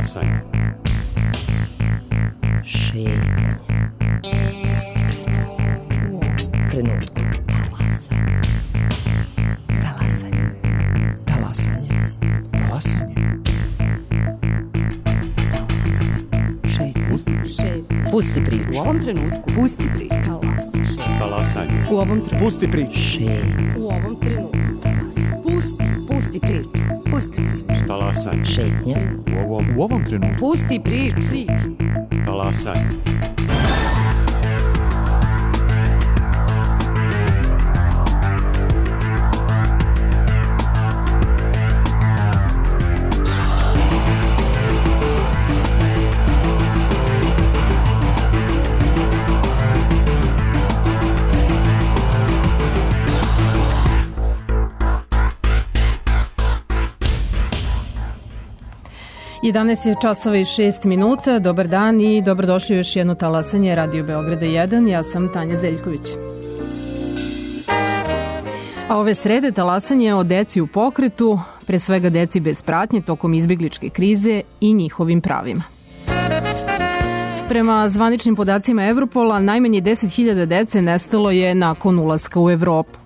Talasanje. Šetnje. Pusti priču. U ovom trenutku. Talasanje. Talasanje. Talasanje. Talasanje. Šetnje. Pusti priču. U ovom trenutku. Pusti priču. Talasanje. U ovom trenutku. Pusti priču. Šetnje. U ovom trenutku. Pusti priču. Pusti priču. Talasanje. Šetnje. U ovom trenutku. Pusti priču. Talasanje. Jedanaest je časova i 6 minuta. Dobar dan i dobrodošli u još jedno talasanje Radio Beograda 1. Ja sam Tanja Zeljković. A ove srede talasanje o deci u pokretu, pre svega deci bez pratnje tokom izbegličke krize i njihovim pravima. Prema zvaničnim podacima Evropola, najmanje 10.000 dece nestalo je nakon ulaska u Evropu.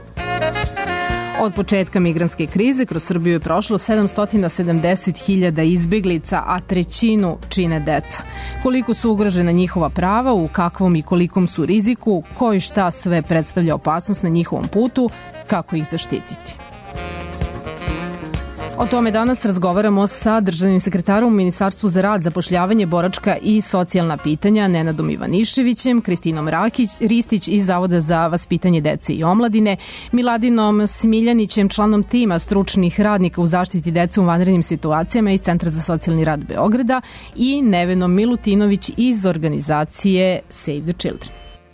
Od početka migrantske krize kroz Srbiju je prošlo 770.000 izbeglica, a trećinu čine deca. Koliko su ugrožena njihova prava, u kakvom i kolikom su riziku, ko i šta sve predstavlja opasnost na njihovom putu, kako ih zaštititi. O tome danas razgovaramo sa državnim sekretarom u Ministarstvu za rad, zapošljavanje, boračka i socijalna pitanja Nenadom Ivaniševićem, Kristinom Ristić iz Zavoda za vaspitanje dece i omladine, Miladinom Smiljanićem, članom tima stručnih radnika u zaštiti dece u vanrednim situacijama iz Centra za socijalni rad Beograda i Nevenom Milutinović iz organizacije Save the Children.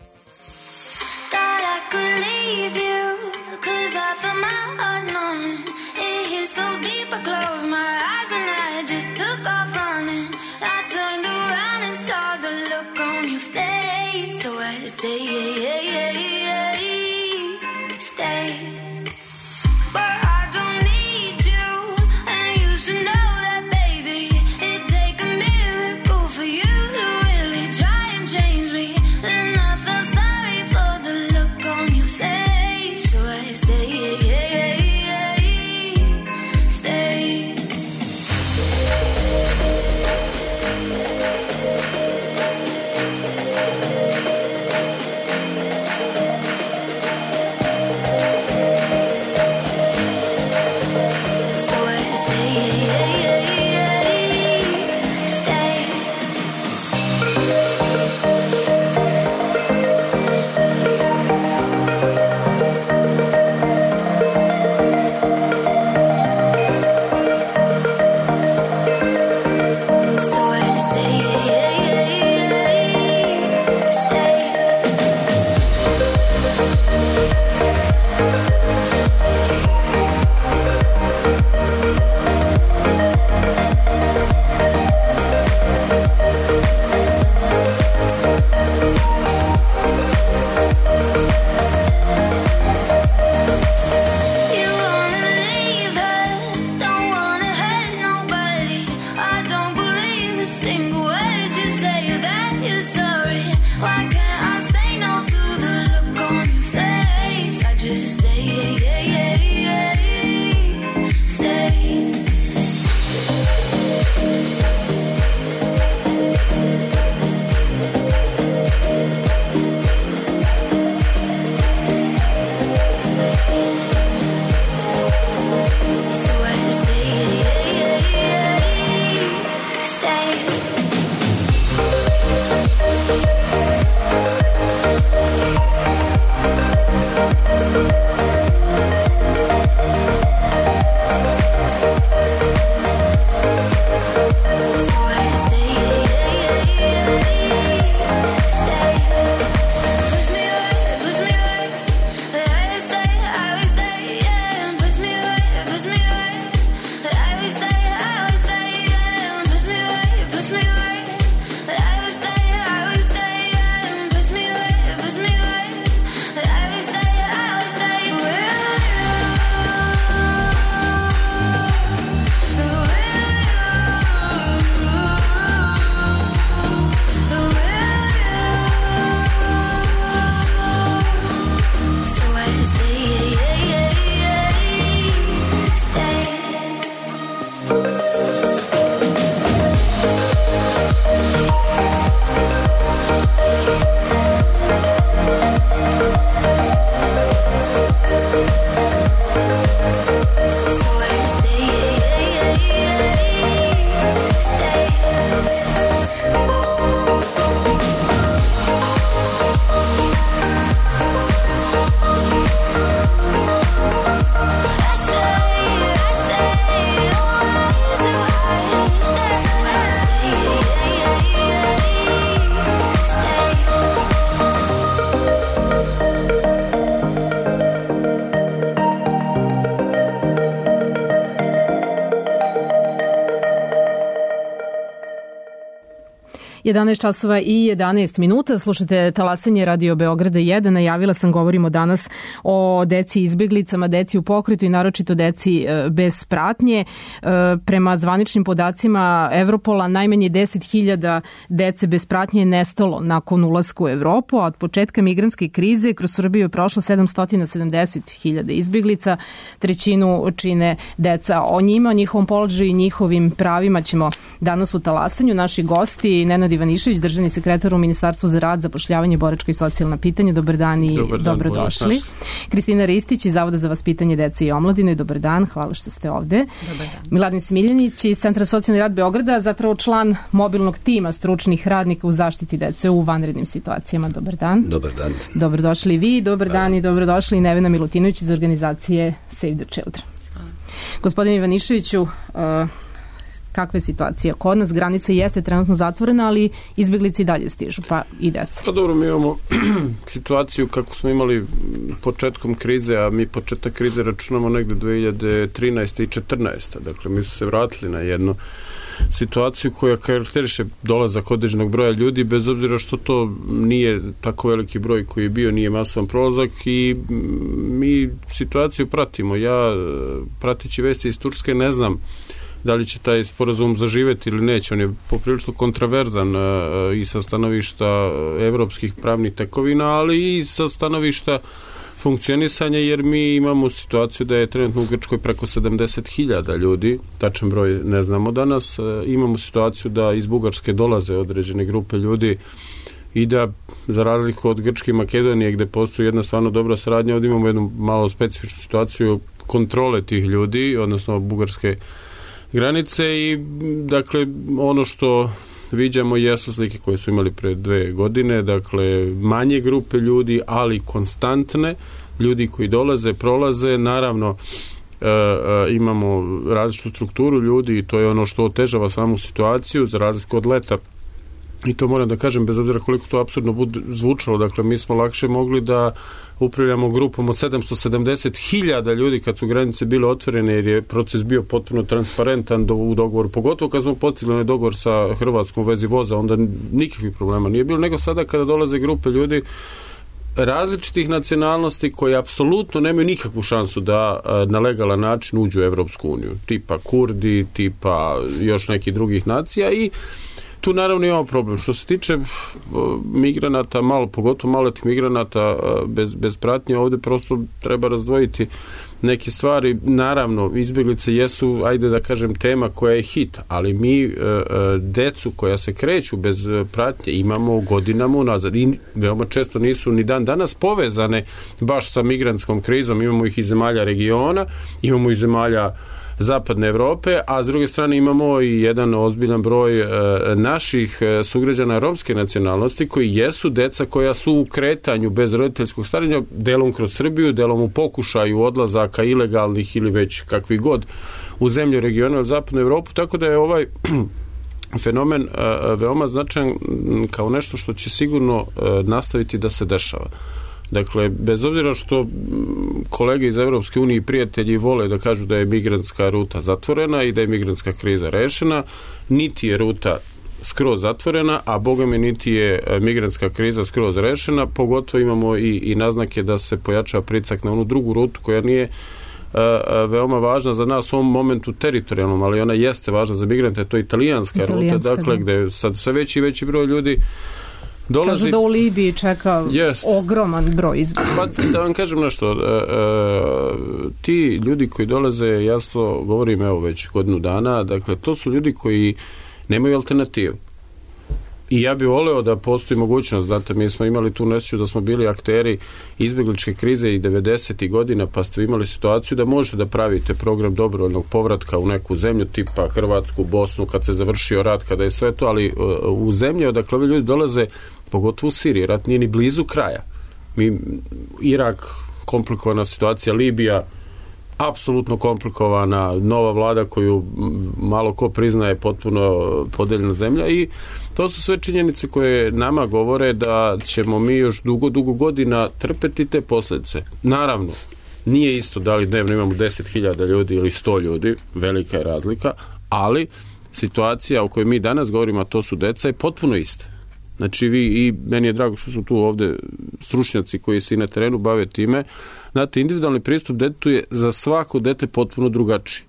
So deep I closed my eyes and I just took off running. I turned around and saw the look on your face. So I stay. But I don't need you, and you should know that, baby. It'd take a miracle for you to really try and change me. Then I felt sorry for the look on your face. So I stay. 11 časova i 11 minuta. Slušate talasanje Radio Beograda 1. Najavila sam, govorimo danas o deci izbjeglicama, deci u pokretu i naročito deci bez pratnje. Prema zvaničnim podacima Evropola, najmanje 10.000 dece bez pratnje je nestalo nakon ulaska u Evropu, a od početka migrantske krize kroz Srbiju je prošlo 770.000 izbjeglica, trećinu čine deca. O njima, o njihovom položaju i njihovim pravima ćemo danas u talasanju. Naši gosti, Nenad Ivanišević, državni sekretar u Ministarstvu za rad, zapošljavanje, boračka i socijalna pitanja. Dobar dan i dobrodošli. Kristina Ristić iz Zavoda za vaspitanje dece i omladine. Dobar dan, hvala što ste ovde. Dobar dan. Miladin Smiljanić iz Centra socijalni rad Beograda, zapravo član mobilnog tima stručnih radnika u zaštiti dece u vanrednim situacijama. Dobar dan. Dobar dan. Dobrodošli vi, dobar dan i dobrodošli i Nevena Milutinović iz organizacije Save the Children. Gospodin Ivaniševiću, kakva je situacija kod nas? Granica jeste trenutno zatvorena, ali izbjeglici dalje stižu, pa i deca. Pa dobro, mi imamo situaciju kako smo imali početkom krize, a mi početak krize računamo negde 2013. i 2014. Dakle, mi su se vratili na jednu situaciju koja karakteriše dolazak određenog broja ljudi, bez obzira što to nije tako veliki broj koji je bio, nije masovan prolazak, i mi situaciju pratimo. Ja, pratići vesti iz Turske, ne znam da li će taj sporazum zaživeti ili neće. On je poprilično kontraverzan i sa stanovišta evropskih pravnih tekovina, ali i sa stanovišta funkcionisanja, jer mi imamo situaciju da je trenutno u Grčkoj preko 70.000 ljudi, tačan broj ne znamo danas. Imamo situaciju da iz Bugarske dolaze određene grupe ljudi i da, za razliku od Grčke i Makedonije, gde postoji jedna stvarno dobra saradnja, ovdje imamo jednu malo specifičnu situaciju kontrole tih ljudi, odnosno bugarske granice. I dakle, ono što viđamo jesu slike koje smo imali pre 2 godine, dakle manje grupe ljudi, ali konstantne, ljudi koji dolaze, prolaze. Naravno, imamo različitu strukturu ljudi i to je ono što otežava samu situaciju, za razliku od leta. I to moram da kažem, bez obzira koliko to apsurdno zvučalo, dakle mi smo lakše mogli da upravljamo grupom od 770.000 ljudi kad su granice bile otvorene, jer je proces bio potpuno transparentan u dogovoru, pogotovo kad smo postigli onaj dogovor sa Hrvatskom u vezi voza, onda nikakvih problema nije bilo, nego sada kada dolaze grupe ljudi različitih nacionalnosti koji apsolutno nemaju nikakvu šansu da na legalan način uđu u Evropsku uniju, tipa Kurdi, tipa još nekih drugih nacija. I tu naravno imamo problem. Što se tiče migranata, pogotovo maletih migranata bez pratnje, ovdje prosto treba razdvojiti neke stvari. Naravno, izbjeglice jesu, ajde da kažem, tema koja je hit, ali mi decu koja se kreću bez pratnje imamo godinama unazad i veoma često nisu ni dan danas povezane baš sa migrantskom krizom. Imamo ih iz zemalja regiona, imamo iz zemalja Zapadne Evrope, a s druge strane imamo i jedan ozbiljan broj naših sugrađana romske nacionalnosti koji jesu deca koja su u kretanju bez roditeljskog staranja, delom kroz Srbiju, delom u pokušaju odlazaka ilegalnih ili već kakvi god u zemlje regiona ili Zapadnu Evropu, tako da je ovaj fenomen veoma značajan kao nešto što će sigurno nastaviti da se dešava. Dakle, bez obzira što kolege iz Evropske unije i prijatelji vole da kažu da je migrantska ruta zatvorena i da je migrantska kriza rešena, niti je ruta skroz zatvorena, a bogami niti je migrantska kriza skroz rešena, pogotovo imamo i naznake da se pojačava pritisak na onu drugu rutu koja nije veoma važna za nas u ovom momentu teritorijalnom, ali ona jeste važna za migrante, to je italijanska ruta, dakle, gde je sad sve veći i veći broj ljudi dolazi. Kažu da u Libiji čeka ogroman broj izbjeglica. Pa da vam kažem nešto, ti ljudi koji dolaze, ja to govorim evo već godinu dana, dakle to su ljudi koji nemaju alternativu. I ja bih voleo da postoji mogućnost, znate, mi smo imali tu nesreću da smo bili akteri izbjegličke krize i 90. godina, pa ste imali situaciju da možete da pravite program dobrovoljnog povratka u neku zemlju, tipa Hrvatsku, Bosnu, kad se završio rat, kada je sve to, ali u zemlje odakle ovi ljudi dolaze, pogotovo u Siriji, rat nije ni blizu kraja. Irak, komplikovana situacija, Libija, apsolutno komplikovana, nova vlada koju malo ko priznaje, potpuno podeljena zemlja, i to su sve činjenice koje nama govore da ćemo mi još dugo godina trpeti te posljedice. Naravno, nije isto da li dnevno imamo 10.000 ljudi ili 100 ljudi, velika je razlika, ali situacija o kojoj mi danas govorimo, a to su deca, je potpuno ista. Znači i meni je drago što su tu ovde stručnjaci koji se i na terenu bave time. Znate, individualni pristup detetu je za svako dete potpuno drugačiji.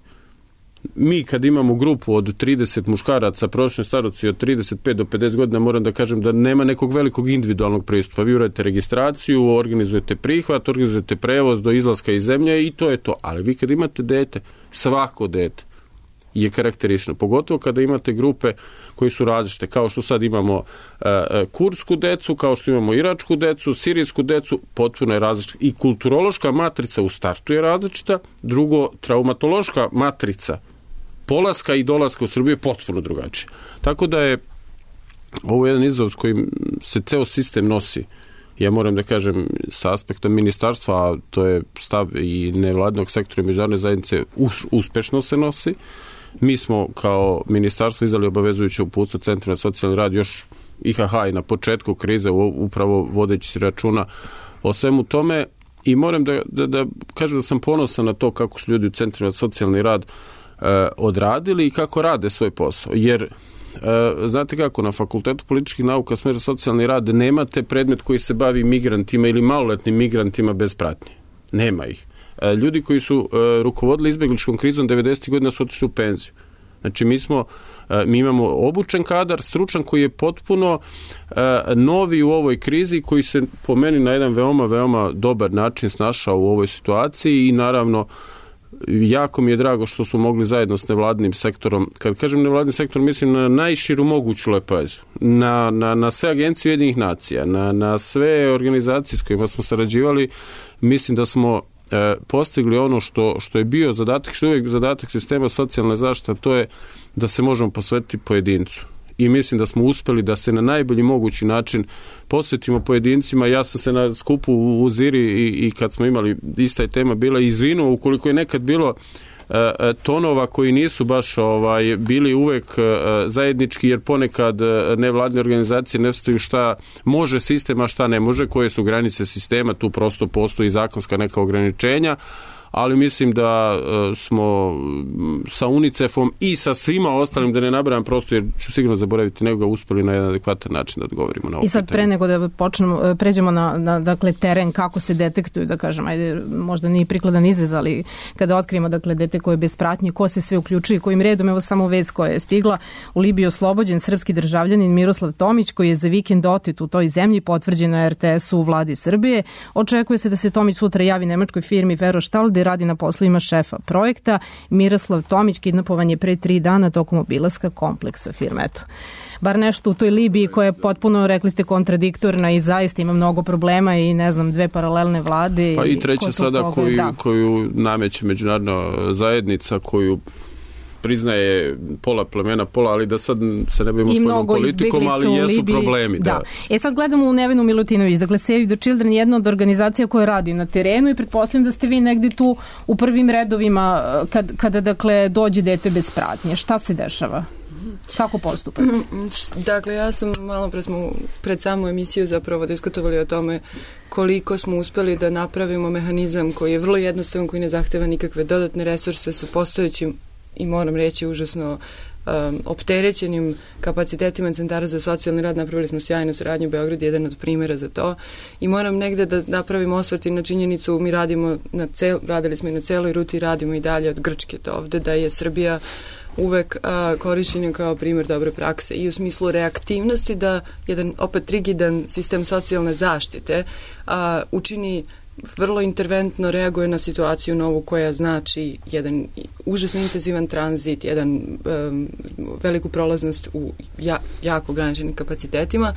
Mi kad imamo grupu od 30 muškaraca prosječne starosti od 35 do 50 godina, moram da kažem da nema nekog velikog individualnog pristupa. Vi uradite registraciju, organizujete prihvat, organizujete prevoz do izlaska iz zemlje i to je to. Ali vi kad imate dete, svako dete je karakteristično. Pogotovo kada imate grupe koji su različite, kao što sad imamo kurdsku decu, kao što imamo iračku decu, sirijsku decu, potpuno je različita. I kulturološka matrica u startu je različita, drugo, traumatološka matrica polaska i dolaska u Srbiju je potpuno drugačija. Tako da je ovo jedan izazov s kojim se ceo sistem nosi. Ja moram da kažem sa aspekta ministarstva, a to je stav i nevladnog sektora i međunarodne zajednice, uspešno se nosi. Mi smo kao ministarstvo izdali obavezujuće uputstvo Centra za socijalni rad još IHH i na početku krize, upravo vodeći se računa o svemu tome, i moram da kažem da sam ponosan na to kako su ljudi u Centrima za socijalni rad odradili i kako rade svoj posao. Jer znate kako, na Fakultetu političkih nauka smera socijalni rad nemate predmet koji se bavi migrantima ili maloletnim migrantima bez pratnje. Nema ih. Ljudi koji su rukovodili izbegličkom krizom 90. godina su otišli u penziju. Znači mi imamo obučen kadar, stručan, koji je potpuno novi u ovoj krizi, koji se po meni na jedan veoma dobar način snašao u ovoj situaciji i naravno jako mi je drago što smo mogli zajedno s nevladnim sektorom, kad kažem nevladni sektor, mislim na najširu moguću lepezu, na sve agencije Ujedinjenih nacija, na sve organizacije s kojima smo sarađivali. Mislim da smo postigli ono što je bio zadatak, što je uvijek zadatak sistema socijalne zaštite, to je da se možemo posvetiti pojedincu. I mislim da smo uspeli da se na najbolji mogući način posvetimo pojedincima. Ja sam se na skupu u Ziri i kad smo imali, ista je tema bila, izvinuo ukoliko je nekad bilo tonova koji nisu baš bili uvek zajednički, jer ponekad nevladne organizacije ne znaju šta može sistem, a šta ne može, koje su granice sistema, tu prosto postoji zakonska neka ograničenja, ali mislim da smo sa UNICEF-om i sa svima ostalim, da ne nabrajam prosto jer ću sigurno zaboraviti nekoga, uspeli na jedan adekvatan način da odgovorimo na ovo. I sad pre nego da pređemo na dakle, teren, kako se detektuju, da kažem, ajde, možda nije prikladan izraz, ali kada otkrijemo dakle, dete koje je bez pratnje, ko se sve uključuje, kojim redom, evo samo vez koja je stigla, u Libiji oslobođen srpski državljanin Miroslav Tomić, koji je za vikend otet u toj zemlji, potvrđeno je RTS-u u vladi Srbije. Očekuje se da se Tomić sutra javi nemačkoj firmi Ferrostahl, gde radi na poslovima šefa projekta. Miroslav Tomić kidnapovan je pre 3 dana tokom obilaska kompleksa firme. Eto, bar nešto u toj Libiji koja je potpuno, rekli ste, kontradiktorna i zaista ima mnogo problema i ne znam, 2 paralelne vlade. Pa i treća sada koju nameće međunarodna zajednica, koju priznaje pola plemena, ali da sad se ne bavimo svojom politikom, ali jesu problemi. Da. Sad gledamo u Nevenu Milutinović, dakle Save the Children je jedna od organizacija koja radi na terenu i pretpostavljam da ste vi negdje tu u prvim redovima kada dakle dođe dete bez pratnje. Šta se dešava? Kako postupati? Dakle, ja sam malo pred samu emisiju zapravo diskutovali o tome koliko smo uspeli da napravimo mehanizam koji je vrlo jednostavan, koji ne zahteva nikakve dodatne resurse sa postojećim i moram reći užasno opterećenim kapacitetima centara za socijalni rad. Napravili smo sjajnu saradnju, Beograd je jedan od primjera za to i moram negde da napravim osvrt na činjenicu, mi radili smo i na celoj ruti, radimo i dalje od Grčke do ovde, da je Srbija uvek korišćenja kao primjer dobre prakse i u smislu reaktivnosti da jedan opet rigidan sistem socijalne zaštite učini vrlo interventno, reaguje na situaciju novu koja znači jedan užasno intenzivan tranzit, jedan veliku prolaznost u jako ograničenim kapacitetima,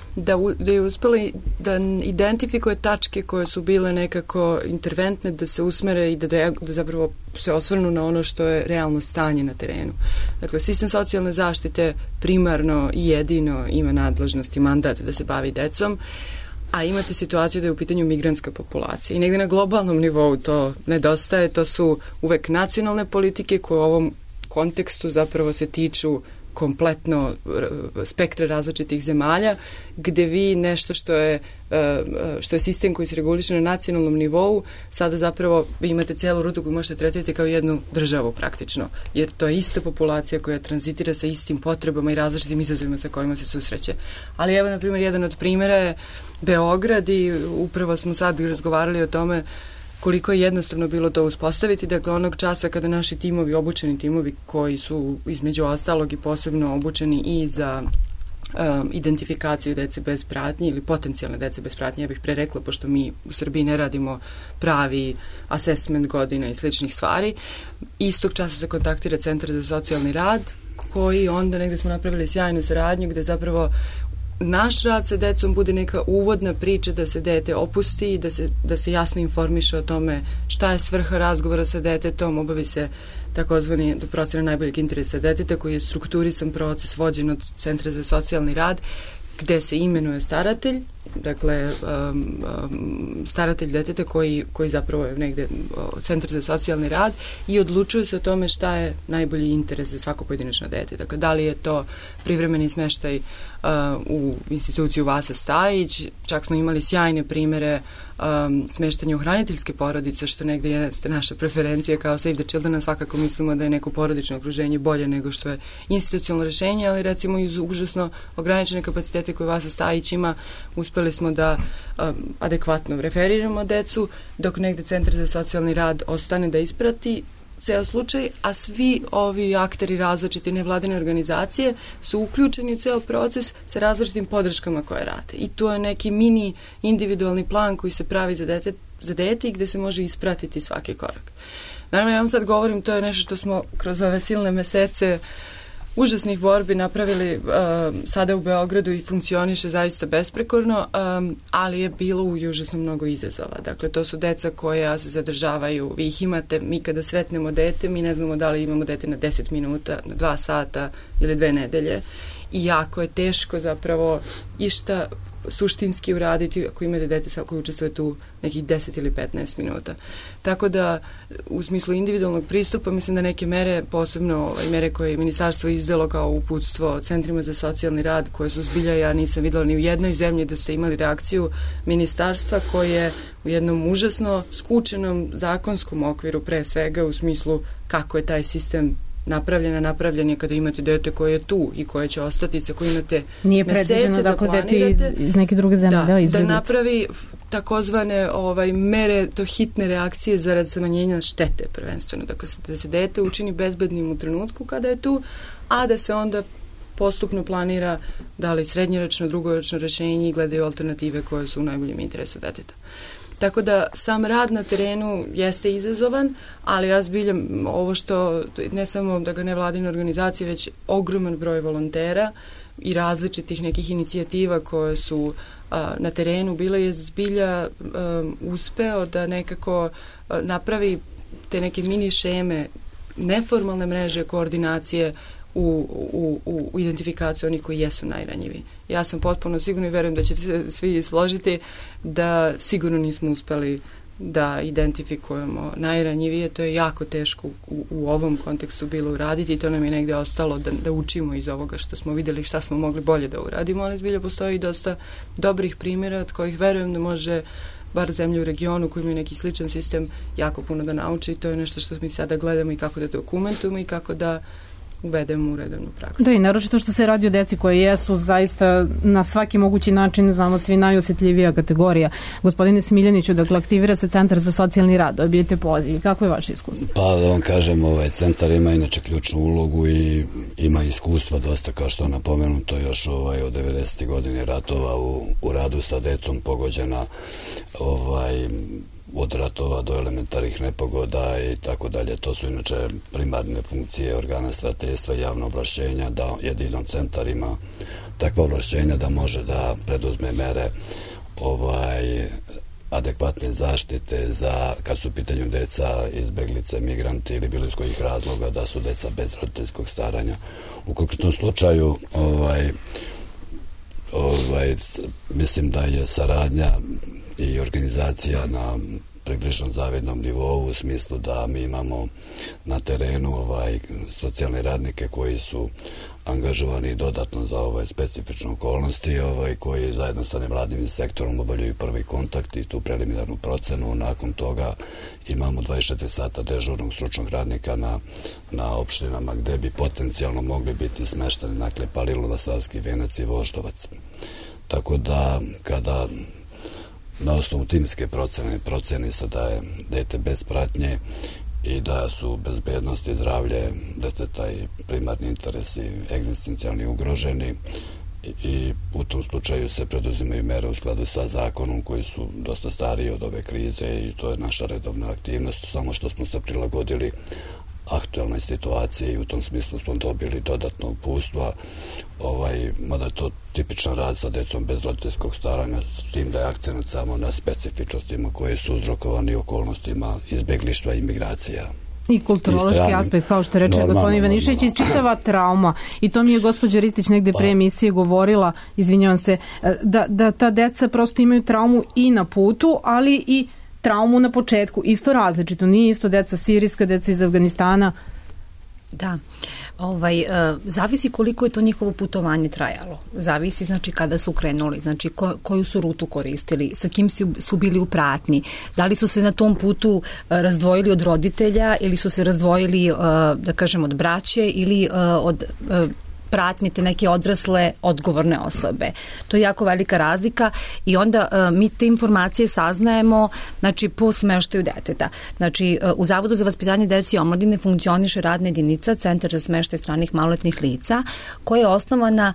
da je uspela da identifikuje tačke koje su bile nekako interventne, da se usmere i da zapravo se osvrnu na ono što je realno stanje na terenu. Dakle, sistem socijalne zaštite primarno i jedino ima nadležnost i mandat da se bavi decom, a imate situaciju da je u pitanju migrantska populacija. I negdje na globalnom nivou to nedostaje, to su uvek nacionalne politike koje u ovom kontekstu zapravo se tiču kompletno spektra različitih zemalja, gde vi nešto što je sistem koji se reguliše na nacionalnom nivou, sada zapravo vi imate celu rutu koju možete tretirati kao jednu državu praktično, jer to je ista populacija koja tranzitira sa istim potrebama i različitim izazovima sa kojima se susreće. Ali evo, na primjer, jedan od primjera je Beograd i upravo smo sad razgovarali o tome koliko je jednostavno bilo to uspostaviti. Dakle, onog časa kada naši timovi, obučeni timovi koji su između ostalog i posebno obučeni i za identifikaciju dece bez pratnje ili potencijalne dece bez pratnje, ja bih prerekla, pošto mi u Srbiji ne radimo pravi assessment godina i sličnih stvari, istog časa se kontaktira Centar za socijalni rad, koji onda negde smo napravili sjajnu saradnju gde zapravo naš rad sa decom bude neka uvodna priča da se dete opusti i da se jasno informiše o tome šta je svrha razgovora sa detetom, obavi se takozvani procena najboljeg interesa deteta koji je strukturisan proces vođen od Centra za socijalni rad gde se imenuje staratelj, dakle staratelj deteta koji zapravo je negde Centar za socijalni rad i odlučuje se o tome šta je najbolji interes za svako pojedinačno dete. Dakle, da li je to privremeni smeštaj u instituciju Vasa Stajić, čak smo imali sjajne primere smeštanja u hraniteljske porodice, što negde jeste naša preferencija kao Save the Children, svakako mislimo da je neko porodično okruženje bolje nego što je institucionalno rešenje, ali recimo iz užasno ograničene kapacitete koje Vasa Stajić ima, uspeli smo da adekvatno referiramo decu, dok negde Centar za socijalni rad ostane da isprati ceo slučaj, a svi ovi akteri različite nevladine organizacije su uključeni u ceo proces sa različitim podrškama koje rade. I to je neki mini individualni plan koji se pravi za dete i gde se može ispratiti svaki korak. Naravno, ja vam sad govorim, to je nešto što smo kroz ove silne mesece užasnih borbi napravili sada u Beogradu i funkcioniše zaista besprekorno, ali je bilo užasno mnogo izazova. Dakle, to su deca koja se zadržavaju, vi ih imate, mi kada sretnemo dete, mi ne znamo da li imamo dete na 10 minuta, na 2 sata ili 2 nedelje i jako je teško zapravo išta suštinski uraditi ako imate dete koje učestvuje tu nekih 10 ili 15 minuta. Tako da, u smislu individualnog pristupa, mislim da neke mere, posebno mere koje je ministarstvo izdalo kao uputstvo centrima za socijalni rad, koje su zbilja, ja nisam videla ni u jednoj zemlji da ste imali reakciju ministarstva koje u jednom užasno skučenom zakonskom okviru, pre svega u smislu kako je taj sistem napravljen je kada imate dete koje je tu i koje će ostati, sa koje imate nije predviđeno da dete iz neke druge zemlje da napravi takozvane mere, to hitne reakcije zarad smanjenja štete prvenstveno, dakle da se dete učini bezbednim u trenutku kada je tu, a da se onda postupno planira da li srednjoročno, dugoročno rešenje i gledaju alternative koje su u najboljem interesu deteta. Tako da sam rad na terenu jeste izazovan, ali ja zbiljam ovo što, ne samo da ga nevladine organizacije, već ogroman broj volontera i različitih nekih inicijativa koje su na terenu bile, je zbilja uspeo da nekako napravi te neke mini šeme, neformalne mreže koordinacije u identifikaciju onih koji jesu najranjiviji. Ja sam potpuno sigurno i verujem da ćete se svi složiti da sigurno nismo uspeli da identifikujemo najranjivije. To je jako teško u ovom kontekstu bilo uraditi i to nam je negde ostalo da učimo iz ovoga što smo videli, šta smo mogli bolje da uradimo, ali zbilja postoji dosta dobrih primjera od kojih verujem da može bar zemlje u regionu koji imaju neki sličan sistem jako puno da nauči i to je nešto što mi sada gledamo i kako da dokumentujemo i kako da uvedemo u redovnu praksu. Da, i naročito što se radi o deci koje jesu zaista na svaki mogući način, znamo svi, najosetljivija kategorija. Gospodine Smiljaniću, dakle, aktivira se Centar za socijalni rad, dobijete poziv. Kako je vaše iskustvo? Pa da vam kažem, centar ima inače ključnu ulogu i ima iskustva dosta, kao što je napomenuto, još od 90. godine ratova u radu sa decom pogođena od ratova do elementarnih nepogoda i tako dalje. To su inače primarne funkcije organa starateljstva i javno ovlašćenja, da jedino centar ima takva ovlašćenja da može da preduzme mere adekvatne zaštite za, kad su u pitanju deca, izbeglice, migranti ili bilo iz kojih razloga da su deca bez roditeljskog staranja. U konkretnom slučaju mislim da je saradnja i organizacija na približno zavidnom nivou, u smislu da mi imamo na terenu socijalne radnike koji su angažovani dodatno za specifične okolnosti koji zajedno sa nevladinim sektorom obavljaju prvi kontakt i tu preliminarnu procenu. Nakon toga imamo 24 sata dežurnog stručnog radnika na opštinama gde bi potencijalno mogli biti smešteni, dakle Palilula, Savski Venac i Voždovac. Tako da kada na osnovu timske proceni se da je dete bez pratnje i da su bezbednost i zdravlje deteta i primarni interesi egzistencijalni ugroženi i u tom slučaju se preduzimaju mere u skladu sa zakonom koji su dosta stariji od ove krize i to je naša redovna aktivnost, samo što smo se prilagodili aktualnoj situaciji i u tom smislu smo dobili dodatno uputstva, mada je to tipičan rad sa decom bez roditeljskog staranja, s tim da je akcent samo na specifičnostima koje su uzrokovani okolnostima izbeglištva i migracija. I kulturološki aspekt, kao što reče gospodin Ivanišević, i čitava trauma. I to mi je gospođa Ristić negde pre emisije govorila, izvinjavam se, da ta deca prosto imaju traumu i na putu, ali i traumu na početku. Isto različito. Nije isto deca sirijska, deca iz Afganistana. Da. Zavisi koliko je to njihovo putovanje trajalo. Zavisi, znači, kada su krenuli, znači, koju su rutu koristili, sa kim su bili u pratnji, da li su se na tom putu razdvojili od roditelja ili su se razdvojili, da kažem, od braće ili od pratnje te neke odrasle odgovorne osobe. To je jako velika razlika i onda mi te informacije saznajemo, znači, po smeštaju deteta. Znači, u Zavodu za vaspitanje dece i omladine funkcioniše radna jedinica, Centar za smeštaj stranih maloletnih lica, koja je osnovana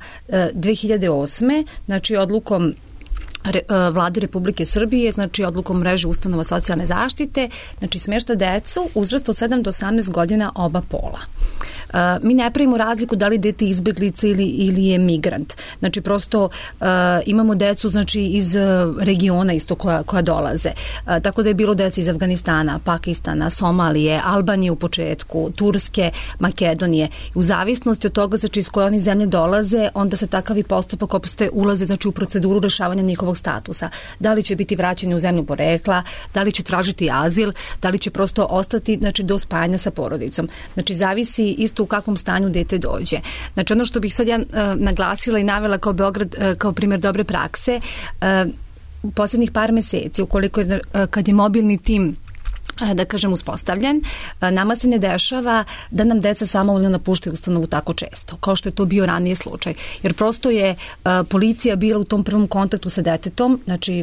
2008. znači odlukom Vlade Republike Srbije, znači odlukom mreže ustanova socijalne zaštite, znači smešta decu uzrasta od 7 do 18 godina oba pola. Mi ne pravimo razliku da li dete izbeglica ili je migrant. Znači prosto imamo decu, znači, iz regiona isto koja dolaze. Tako da je bilo deca iz Afganistana, Pakistana, Somalije, Albanije u početku, Turske, Makedonije. U zavisnosti od toga, znači, iz koje oni zemlje dolaze, onda se takav i postupak opšte ulaze, znači, u proceduru rešavanja njihovog statusa. Da li će biti vraćeni u zemlju porekla, da li će tražiti azil, da li će prosto ostati, znači, do spajanja sa porodicom. Znači, zavisi isto u kakvom stanju dete dođe. Znači, ono što bih sad ja naglasila i navela kao Beograd, kao primjer dobre prakse, u posljednjih par meseci, ukoliko je, kad je mobilni tim, da kažem, uspostavljen, nama se ne dešava da nam deca samovoljno napuštaju ustanovu tako često, kao što je to bio ranije slučaj. Jer prosto je policija bila u tom prvom kontaktu sa detetom, znači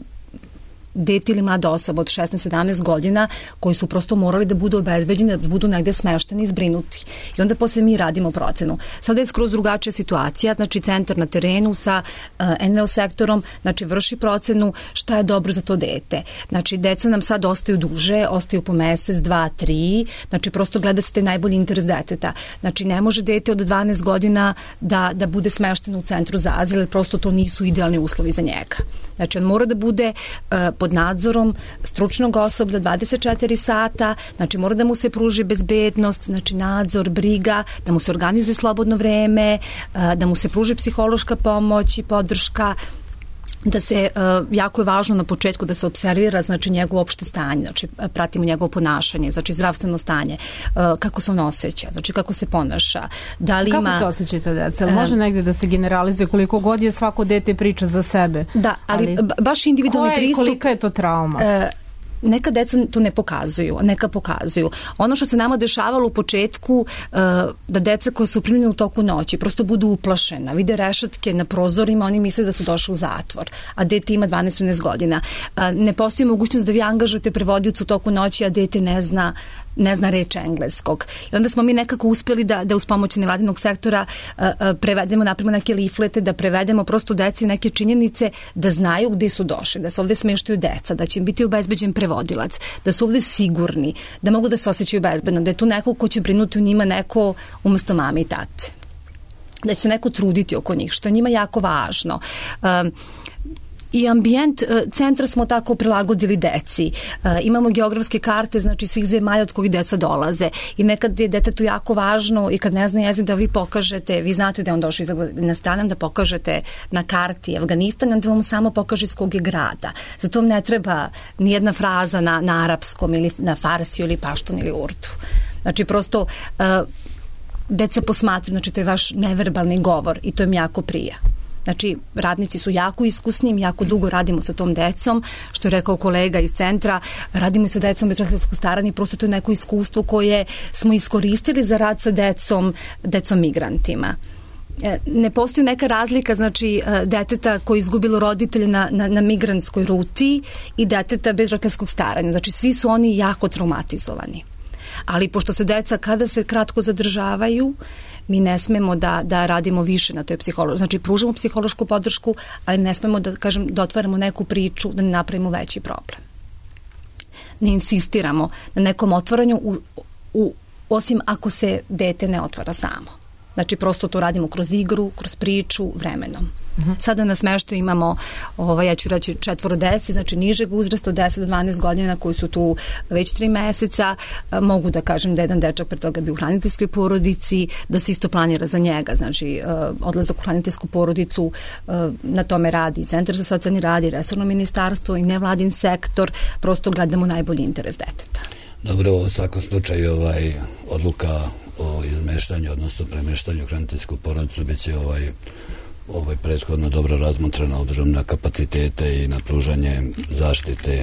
dete ili mlada osoba od 16-17 godina koji su prosto morali da budu obezbeđeni, da budu negde smešteni i zbrinuti. I onda posle mi radimo procenu. Sada je skroz drugačija situacija, znači centar na terenu sa NVO sektorom, znači vrši procenu šta je dobro za to dete. Znači deca nam sad ostaju duže, ostaju po mesec, 2, 3, znači prosto gleda se taj najbolji interes deteta. Znači ne može dete od 12 godina da bude smešteno u centru za azil, jer prosto to nisu idealni uslovi za njega. Znači on mora da bude pod nadzorom stručnog osoblja 24 sata, znači mora da mu se pruži bezbednost, znači nadzor, briga, da mu se organizuje slobodno vreme, da mu se pruži psihološka pomoć i podrška, da se, jako je važno na početku da se observira, znači, njegovo opšte stanje, znači pratimo njegovo ponašanje, znači zdravstveno stanje, kako se on osjeća, znači kako se ponaša, da li ima... Kako se osjećate deca? Može negde da se generalizuje koliko god je svako dete priča za sebe? Da, ali baš individualni pristup... Kolika je to trauma? Neka deca to ne pokazuju, neka pokazuju. Ono što se nama dešavalo u početku, da deca koja su primljena u toku noći prosto budu uplašena, vide rešetke na prozorima, oni misle da su došli u zatvor, a dete ima 12-13 godina. Ne postoji mogućnost da vi angažujete prevodiocu u toku noći, a dete ne zna reč engleskog. I onda smo mi nekako uspeli da uz pomoć nevladinog sektora prevedemo, napravimo neke liflete, da prevedemo prosto deci neke činjenice, da znaju gde su došli, da se ovde smeštaju deca, da će im biti obezbeđen prevodilac, da su ovde sigurni, da mogu da se osjećaju bezbedno, da je tu neko ko će brinuti u njima, neko umesto mame i tate. Da će se neko truditi oko njih, što je njima jako važno. I ambijent centra smo tako prilagodili deci. Imamo geografske karte, znači svih zemalja od kojih deca dolaze. I nekad je detetu jako važno i kad ne zna jezik da vi pokažete, vi znate da je on došao iz Afganistana, da pokažete na karti Afganistan, da vam samo pokaže iz kog je grada. Zato vam ne treba nijedna fraza na arapskom ili na farsiju ili paštun ili urdu. Znači prosto deca posmatraju, znači to je vaš neverbalni govor i to im jako prija. Znači, radnici su jako iskusni, jako dugo radimo sa tom decom, što je rekao kolega iz centra, radimo i sa decom bez roditeljskog staranja, prosto to je neko iskustvo koje smo iskoristili za rad sa decom migrantima. Ne postoji neka razlika, znači, deteta koji je izgubilo roditelje na migrantskoj ruti i deteta bez roditeljskog staranja. Znači, svi su oni jako traumatizovani. Ali pošto se deca, kada se kratko zadržavaju, mi ne smemo da radimo više na toj psihološkoj. Znači, pružamo psihološku podršku, ali ne smemo da otvaramo neku priču, da ne napravimo veći problem. Ne insistiramo na nekom otvaranju, osim ako se dete ne otvara samo. Znači, prosto to radimo kroz igru, kroz priču, vremenom. Sada na smeštaju imamo, ja ću reći 4 dece, znači nižeg uzrasta od 10 do 12 godina koji su tu već 3 meseca. Mogu da kažem da jedan dečak pre toga bio u hraniteljskoj porodici, da se isto planira za njega, znači odlazak u hraniteljsku porodicu, na tome radi Centar za socijalni rad i resorno ministarstvo i nevladin sektor, prosto gledamo najbolji interes deteta. Dobro, u svakom slučaju odluka o izmeštanju, odnosno premeštanju u hraniteljsku porodicu bit će prethodno dobro razmotreno obzirom na kapacitete i na pružanje zaštite,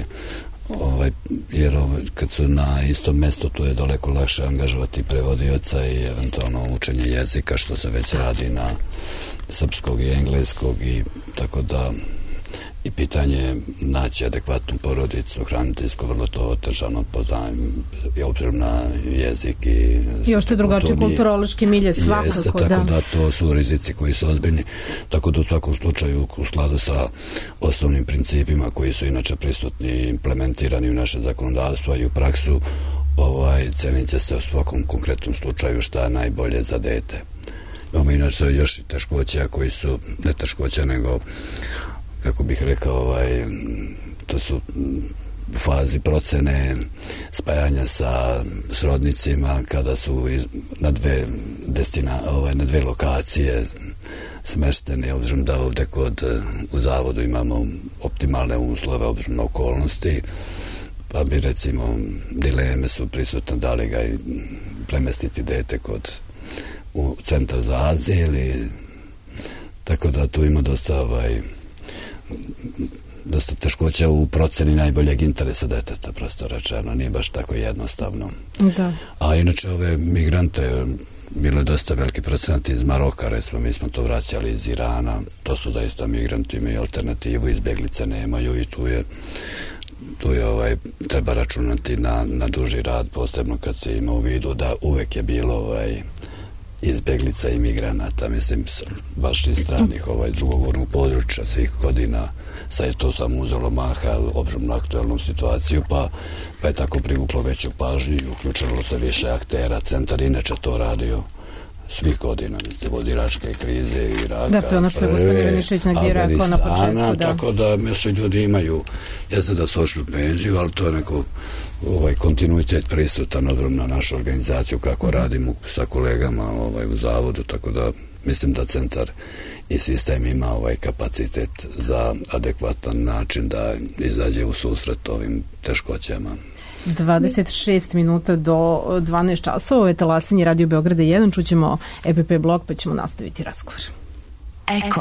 jer kad su na istom mestu tu je daleko lakše angažovati prevodioca i eventualno učenje jezika, što se već radi na srpskog i engleskog, i tako da i pitanje naći adekvatnu porodicu hraniteljsku, vrlo to otežano i obzirom na jezik i još to drugačije kulturološki milje svakako. Tako da to su rizici koji su ozbiljni, tako da u svakom slučaju u skladu sa osnovnim principima koji su inače prisutni i implementirani u naše zakonodavstvo i u praksu, cenit će se u svakom konkretnom slučaju šta je najbolje za dete. Imamo inače još i teškoća koji su, ne teškoća nego, kako bih rekao, to su u fazi procene spajanja sa srodnicima kada su na dve lokacije smeštene, obzirom da ovde u zavodu imamo optimalne uslove, obzirom na okolnosti, pa bi recimo dileme su prisutne da li ga premestiti dete u centar za azil, tako da tu ima dosta teškoća u proceni najboljeg interesa deteta, prosto rečeno, nije baš tako jednostavno. Da. A inače ove migrante, bilo je dosta veliki procenat iz Maroka, recimo mi smo to vraćali iz Irana, to su zaista migranti, imaju alternativu, izbjeglice nemaju i tu je treba računati na duži rad, posebno kad se ima u vidu da uvek je bilo izbjeglica i migranata, mislim, baš iz stranih drugogovornog područja svih godina. Sad je to samo uzelo maha obzirom na aktualnu situaciju, pa je tako privuklo veću pažnju i uključilo se više aktera. Centar inače to radio svih godina, mislim, od iračke krize, Iraka, da, to je ono što je gospodin Ivanišević negdje rekao na početku. Tako da, mislim, ljudi imaju, jeste da su ošli u penziju, ali to je neko kontinuitet prisutan obzirom na našu organizaciju, kako radimo sa kolegama u zavodu, tako da mislim da centar i sistem ima kapacitet za adekvatan način da izađe u susret ovim teškoćama. 26 minuta do 12 časova, ovo je talasanje Radio Beograda 1, čućemo EPP blog pa ćemo nastaviti razgovor. Eko.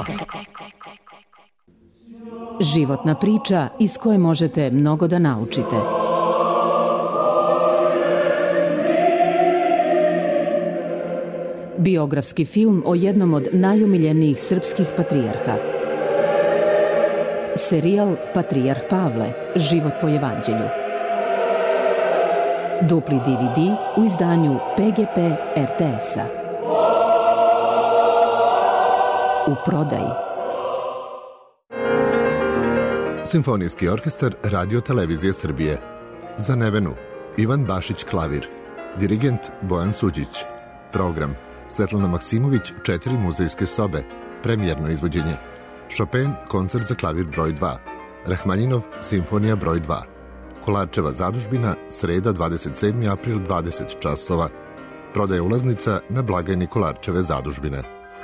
Životna priča iz koje možete mnogo da naučite. Biografski film o jednom od najomiljenijih srpskih patrijarha. Serijal Patrijarh Pavle, život po evanđelju. Dupli DVD u izdanju PGP RTS-a. U prodaji. Simfonijski orkestar Radio Televizije Srbije. Za Nevenu, Ivan Bašić klavir. Dirigent Bojan Suđić. Program Svetlana Maksimović, 4 muzejske sobe. Premijerno izvođenje. Chopin, koncert za klavir broj 2. Rahmaninov, simfonija broj 2. Kolarčeva zadužbina, sreda 27. april 20 časova. Prodaja ulaznica na blagajni Kolarčeve zadužbine.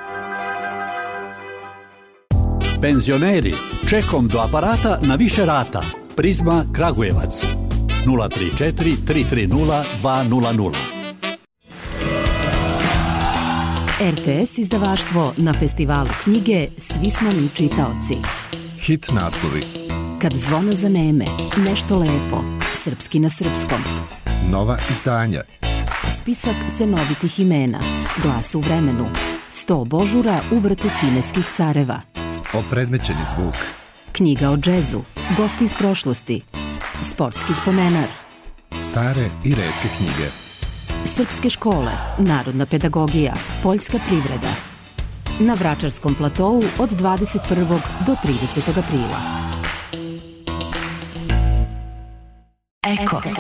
Penzioneri, čekom do aparata na više rata. Prizma Kragujevac 034 330 200. RTS izdavaštvo na festivalu knjige Svi smo mi čitaoci. Hit naslovi. Kad zvona zaneme, nešto lepo, srpski na srpskom. Nova izdanja. Spisak senovitih imena, Glas u vremenu, 100 božura u vrtu kineskih careva. Opredmećeni zvuk. Knjiga o džezu, gosti iz prošlosti, sportski spomenar. Stare i retke knjige. Srpske škole, narodna pedagogija, poljska privreda. Na Vračarskom platovu od 21. do 30. aprila. Eko.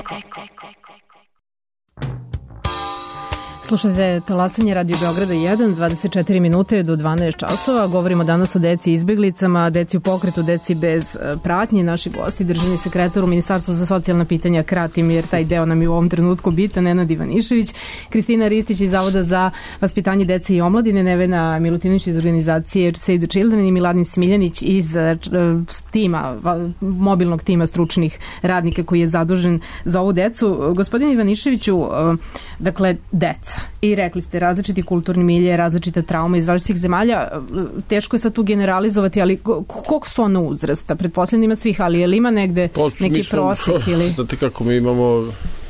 Slušajte Talasanje Radio Beograda 1, 24 minute do 12 časova. Govorimo danas o deci i izbjeglicama, deci u pokretu, deci bez pratnje. Naši gosti, državni sekretar u Ministarstvu za socijalna pitanja, kratim jer taj deo nam je u ovom trenutku bitan, Nenad Ivanišević, Kristina Ristić iz Zavoda za vaspitanje dece i omladine, Nevena Milutinović iz organizacije Save the Children i Miladin Smiljanić iz tima, mobilnog tima stručnih radnika koji je zadužen za ovu decu. Gospodine Ivaniševiću, dakle, deca. I rekli ste, različiti kulturni milje, različita trauma iz različitih zemalja. Teško je sad tu generalizovati, ali koliko su ono uzrasta? Pretpostavljam ima svih, ali je li ima negde neki prosjek? Ili... Znate kako, mi imamo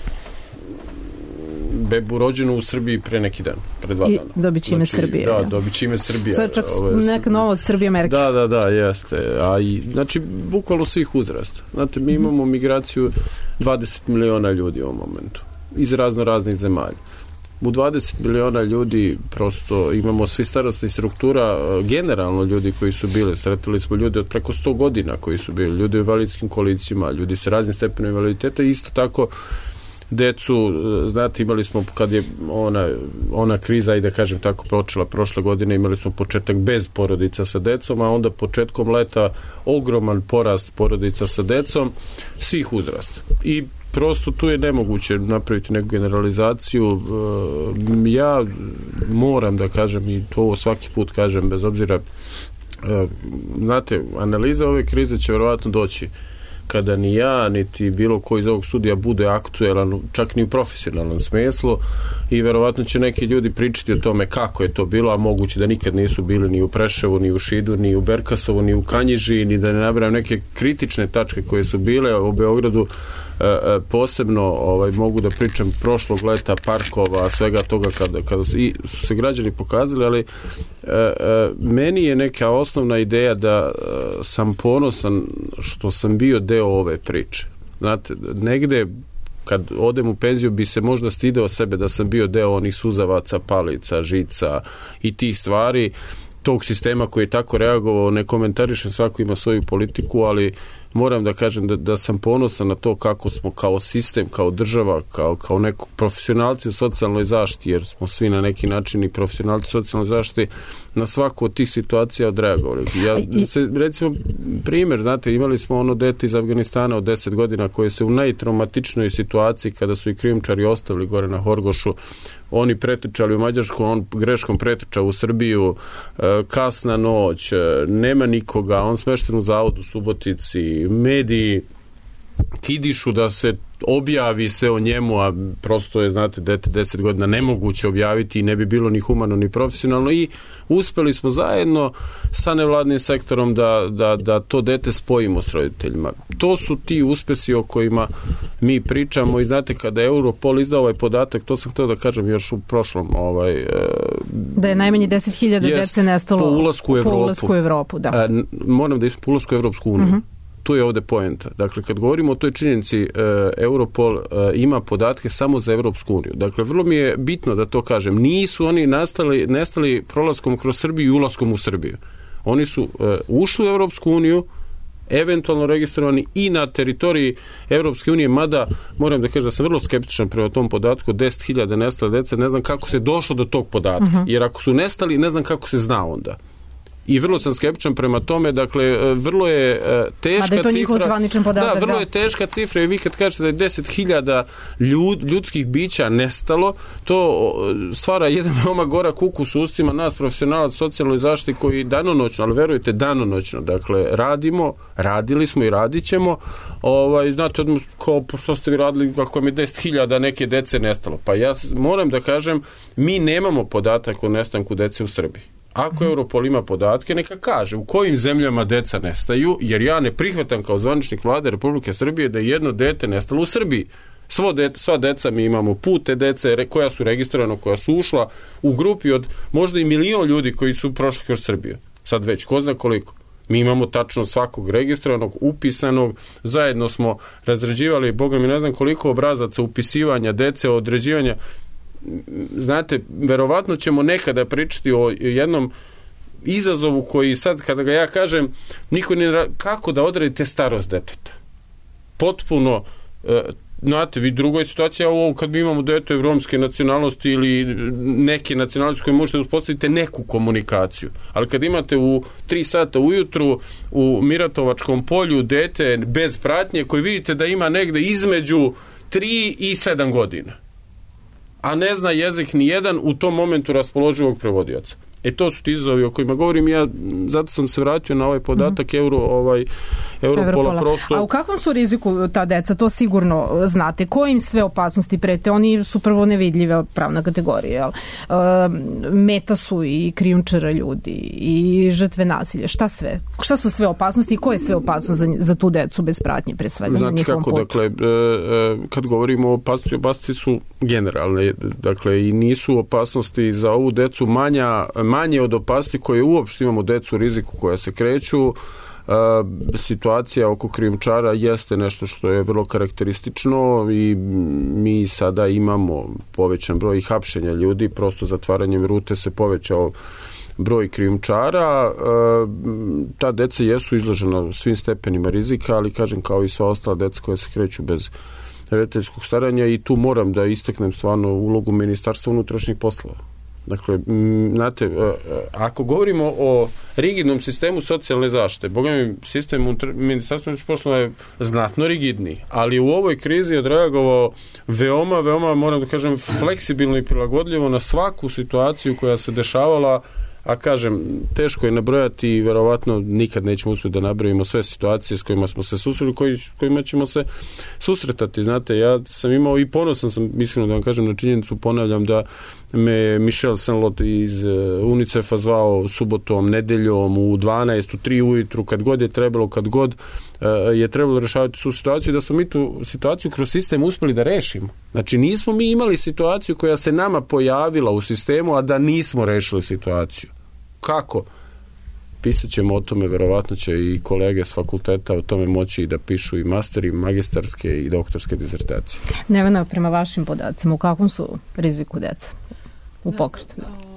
bebu rođenu u Srbiji pre neki dan, pre 2 dana. Dobit će ime Srbije. Da, dobit će ime Srbije. Sad čak neka nova od Srbije Amerike. Da, jeste. Znači, bukvalno svih uzrasta. Znate, mi imamo migraciju 20 miliona ljudi u ovom momentu. Iz raznih zemalja. U 20 miliona ljudi prosto imamo svi starostnih struktura, generalno ljudi koji su bili, sretili smo ljude od preko 100 godina koji su bili, ljudi u invalidskim kolicijama, ljudi sa raznim stepenom invaliditeta i isto tako decu, znate, imali smo kad je ona kriza, i da kažem tako, počela prošle godine, imali smo početak bez porodica sa decom, a onda početkom leta ogroman porast porodica sa decom svih uzrasta. I prosto tu je nemoguće napraviti neku generalizaciju. Ja moram da kažem, i to svaki put kažem, bez obzira, znate, analiza ove krize će verovatno doći kada ni ja, niti bilo ko iz ovog studija bude aktuelan, čak ni u profesionalnom smislu, i verovatno će neki ljudi pričati o tome kako je to bilo, a moguće da nikad nisu bili ni u Preševu, ni u Šidu, ni u Berkasovu, ni u Kanjiži, ni da ne nabrajam neke kritične tačke koje su bile u Beogradu. Posebno mogu da pričam prošlog leta, parkova, svega toga kada su se građani pokazali, ali meni je neka osnovna ideja da sam ponosan što sam bio deo ove priče. Znate, negde kad odem u penziju bi se možda stideo sebe da sam bio deo onih suzavaca, palica, žica i tih stvari, tog sistema koji je tako reagovao. Ne komentarišem, svako ima svoju politiku, ali moram da kažem da sam ponosan na to kako smo kao sistem, kao država, kao neko profesionalci u socijalnoj zaštiti, jer smo svi na neki način i profesionalci u socijalnoj zaštiti, na svaku od tih situacija odreagovali. Recimo, primjer, znate, imali smo ono dete iz Afganistana od 10 godina koje se u najtraumatičnoj situaciji, kada su i krijumčari ostavili gore na Horgošu, oni pretrčali u Mađarsku, on greškom pretrčao u Srbiju, kasna noć, nema nikoga, on smešten u zavodu u Subotici, mediji kidišu da se objavi sve o njemu, a prosto je, znate, dete 10 godina nemoguće objaviti i ne bi bilo ni humano ni profesionalno, i uspeli smo zajedno sa nevladnim sektorom da to dete spojimo s roditeljima. To su ti uspesi o kojima mi pričamo, i znate, kada je Europol izdao ovaj podatak, to sam htio da kažem još u prošlom da je najmanje 10.000 dece nestalo po ulasku u Evropu. Da. Moram da po ulasku u Evropsku uniju. Tu je ovde poenta. Dakle, kad govorimo o toj činjenici, Europol ima podatke samo za Evropsku uniju. Dakle, vrlo mi je bitno da to kažem. Nisu oni nestali prolaskom kroz Srbiju i ulaskom u Srbiju. Oni su ušli u Evropsku uniju, eventualno registrovani i na teritoriji Evropske unije, mada moram da kažem da sam vrlo skeptičan prema tom podatku, 10.000 nestale dece, ne znam kako se došlo do tog podatka. Jer ako su nestali, ne znam kako se zna onda. I vrlo sam skeptičan prema tome, dakle, vrlo je teška cifra. A da je to njihov zvaničan podatak, vrlo je teška cifra i vi kad kažete da je 10.000 ljudskih bića nestalo, to stvara jedan veoma gorak ukus u ustima nas profesionalaca socijalnoj zaštiti koji danonoćno, ali verujete danonoćno, dakle, radili smo i radit ćemo, znate, kao, što ste vi radili, kako mi je 10.000 neke dece nestalo. Pa ja moram da kažem, mi nemamo podatak o nestanku dece u Srbiji. Ako Europol ima podatke, neka kaže u kojim zemljama deca nestaju, jer ja ne prihvatam kao zvaničnik vlade Republike Srbije da je jedno dete nestalo u Srbiji. Sva deca mi imamo pute dece koja su registrovana, koja su ušla u grupi od možda i 1 milion ljudi koji su prošli kroz Srbiju. Sad već, ko zna koliko. Mi imamo tačno svakog registrovanog, upisanog, zajedno smo razrađivali, boga mi ne znam koliko obrazaca upisivanja dece, određivanja. Znate, verovatno ćemo nekada pričati o jednom izazovu koji sad, kada ga ja kažem, niko ne kako da odredite starost deteta. Potpuno, znate, vi drugoj situaciji, ovo kad mi imamo dete romske nacionalnosti ili neke nacionalnosti koje možete uspostaviti neku komunikaciju. Ali kad imate u 3 sata ujutru u Miratovačkom polju dete bez pratnje koji vidite da ima negde između 3 i 7 godina, a ne zna jezik ni jedan u tom momentu raspoloživog prevodioca. To su ti izazovi o kojima govorim. Ja zato sam se vratio na ovaj podatak Europola prosto. A u kakvom su riziku ta deca? To sigurno znate. Kojim sve opasnosti prete? Oni su prvo nevidljive pravna kategorija. Meta su i krijumčara ljudi i žrtve nasilja. Šta su sve opasnosti i koje je sve opasnost za tu decu bez pratnje pre svega na njihovom putu? Dakle, kad govorimo o opasnosti su generalne. Dakle, i nisu opasnosti za ovu decu manje od opasnosti koje uopšte imamo decu u riziku koja se kreću. Situacija oko krijumčara jeste nešto što je vrlo karakteristično i mi sada imamo povećan broj hapšenja ljudi, prosto zatvaranjem rute se povećao broj krijumčara. Ta deca jesu izložena svim stepenima rizika, ali kažem kao i sva ostala deca koja se kreću bez roditeljskog staranja i tu moram da istaknem stvarno ulogu Ministarstva unutrašnjih poslova. Dakle, znate, ako govorimo o rigidnom sistemu socijalne zaštite, boga mi sistem Ministarstva unutrašnjih poslova je znatno rigidniji, ali u ovoj krizi je odreagovao veoma, moram da kažem, fleksibilno i prilagodljivo na svaku situaciju koja se dešavala, a kažem, teško je nabrojati i verovatno nikad nećemo uspjeti da nabrojimo sve situacije s kojima smo se susreli, kojima ćemo se susretati. Znate, ja sam imao i ponosan sam, iskreno da vam kažem, na činjenicu, ponavljam da me Michel Senlot iz UNICEF-a zvao subotom, nedeljom, u 12, u 3 ujutru, kad god je trebalo rešavati tu situaciju, da smo mi tu situaciju kroz sistem uspeli da rešimo. Znači, nismo mi imali situaciju koja se nama pojavila u sistemu, a da nismo rešili situaciju. Kako? Pisat ćemo o tome, verovatno će i kolege s fakulteta o tome moći da pišu i master, i magistarske i doktorske dizertacije. Nevena, prema vašim podacima, u kakvom su riziku deca u pokretu?